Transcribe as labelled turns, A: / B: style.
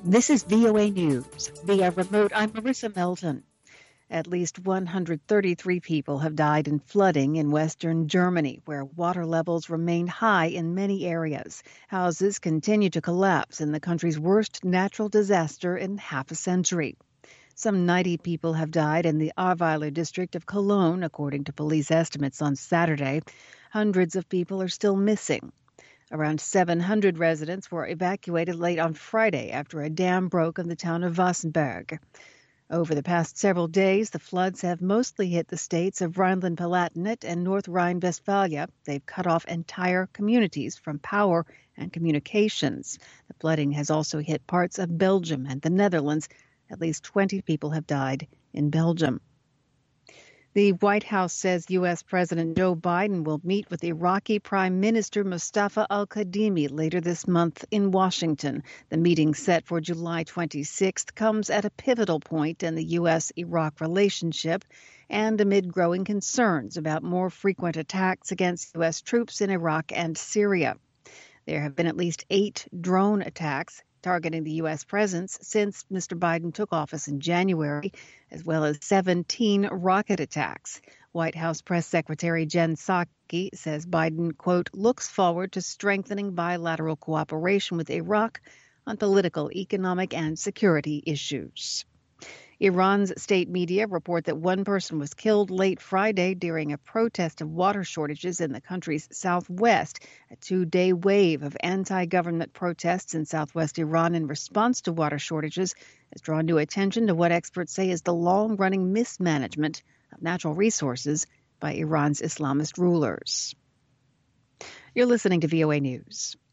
A: This is VOA News. Via remote, I'm Marissa Melton. At least 133 people have died in flooding in western Germany, where water levels remain high in many areas. Houses continue to collapse in the country's worst natural disaster in half a century. Some 90 people have died in the Ahrweiler district of Cologne, according to police estimates on Saturday. Hundreds of people are still missing. Around 700 residents were evacuated late on Friday after a dam broke in the town of Wassenberg. Over the past several days, the floods have mostly hit the states of Rhineland-Palatinate and North Rhine-Westphalia. They've cut off entire communities from power and communications. The flooding has also hit parts of Belgium and the Netherlands. At least 20 people have died in Belgium. The White House says U.S. President Joe Biden will meet with Iraqi Prime Minister Mustafa al-Kadhimi later this month in Washington. The meeting set for July 26th comes at a pivotal point in the U.S.-Iraq relationship and amid growing concerns about more frequent attacks against U.S. troops in Iraq and Syria. There have been at least 8 drone attacks targeting the U.S. presence since Mr. Biden took office in January, as well as 17 rocket attacks. White House Press Secretary Jen Psaki says Biden, quote, looks forward to strengthening bilateral cooperation with Iraq on political, economic, and security issues. Iran's state media report that one person was killed late Friday during a protest of water shortages in the country's southwest. A 2-day wave of anti-government protests in southwest Iran in response to water shortages has drawn new attention to what experts say is the long-running mismanagement of natural resources by Iran's Islamist rulers. You're listening to VOA News.